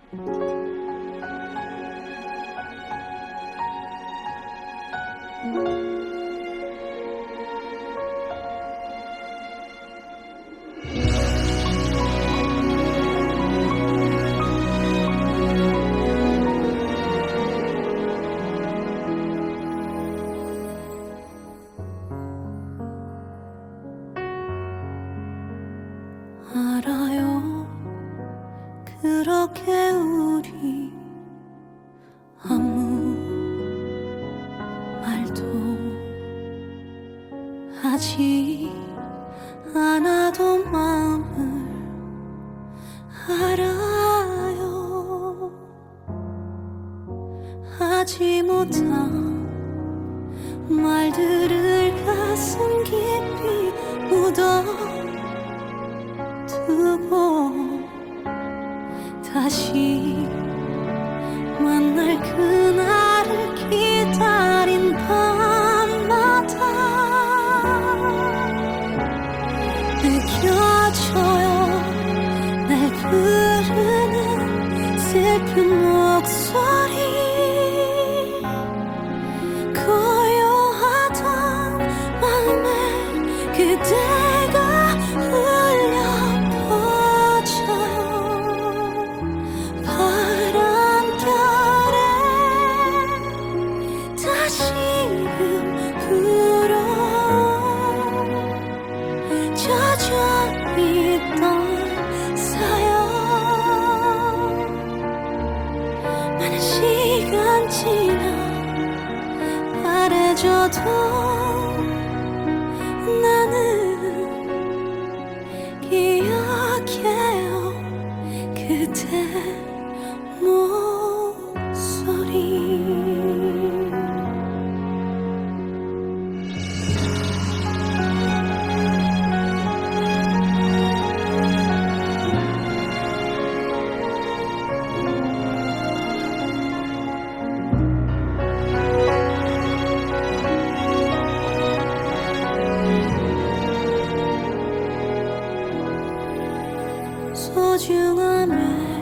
알아요. 그렇게 우리 아무 말도 하지 않아도 마음을 알아요. 하지 못한 말들을 가슴 깊이 묻어두고 다시 만날 그날을 기다린 밤마다 느껴져요. 날 부르는 슬픈 목소리. 고요하던 마음에 그대가 울려 퍼져요. 바람결에 다시금 불어 젖어있던 사연. 많은 시간 지나 바래져도 나는 기억해요. 그대 목소리. 소중함에